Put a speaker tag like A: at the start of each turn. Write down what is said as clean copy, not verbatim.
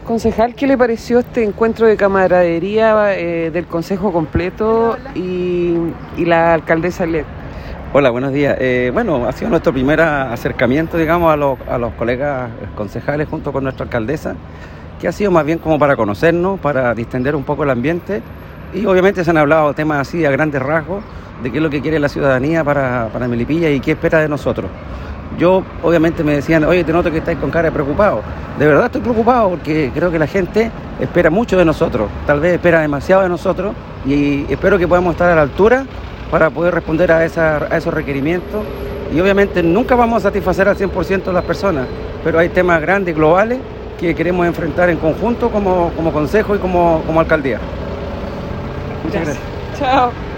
A: Concejal, ¿qué le pareció este encuentro de camaradería del Consejo completo y la alcaldesa electa?
B: Hola, buenos días. Ha sido nuestro primer acercamiento, digamos, a los colegas concejales junto con nuestra alcaldesa, que ha sido más bien como para conocernos, para distender un poco el ambiente, y obviamente se han hablado temas así a grandes rasgos de qué es lo que quiere la ciudadanía para Melipilla y qué espera de nosotros. Yo, obviamente, me decían, oye, te noto que estáis con cara de preocupado. De verdad estoy preocupado porque creo que la gente espera mucho de nosotros, tal vez espera demasiado de nosotros, y espero que podamos estar a la altura para poder responder a esos requerimientos. Y obviamente nunca vamos a satisfacer al 100% de las personas, pero hay temas grandes, globales, que queremos enfrentar en conjunto como consejo y como alcaldía. Muchas gracias.
A: Chao.